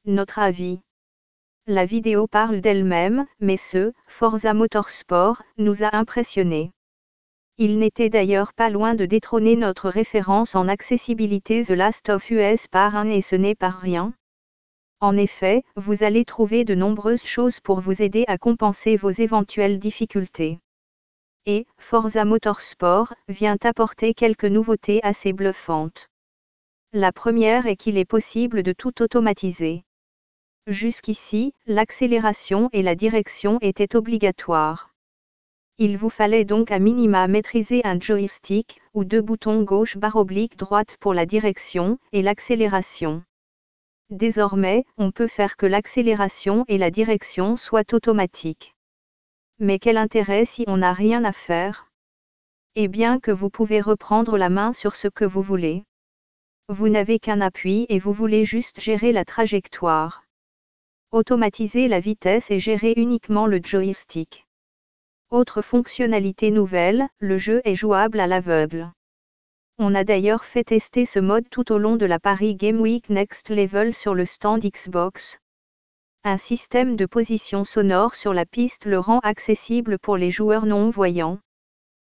notre avis. La vidéo parle d'elle-même, mais Forza Motorsport nous a impressionnés. Il n'était d'ailleurs pas loin de détrôner notre référence en accessibilité The Last of Us Part 1 et ce n'est pas rien. En effet, vous allez trouver de nombreuses choses pour vous aider à compenser vos éventuelles difficultés. Et Forza Motorsport vient apporter quelques nouveautés assez bluffantes. La première est qu'il est possible de tout automatiser. Jusqu'ici, l'accélération et la direction étaient obligatoires. Il vous fallait donc à minima maîtriser un joystick, ou deux boutons gauche/droite pour la direction et l'accélération. Désormais, on peut faire que l'accélération et la direction soient automatiques. Mais quel intérêt si on n'a rien à faire? Eh bien que vous pouvez reprendre la main sur ce que vous voulez. Vous n'avez qu'un appui et vous voulez juste gérer la trajectoire. Automatiser la vitesse et gérer uniquement le joystick. Autre fonctionnalité nouvelle, le jeu est jouable à l'aveugle. On a d'ailleurs fait tester ce mode tout au long de la Paris Game Week Next Level sur le stand Xbox. Un système de position sonore sur la piste le rend accessible pour les joueurs non-voyants.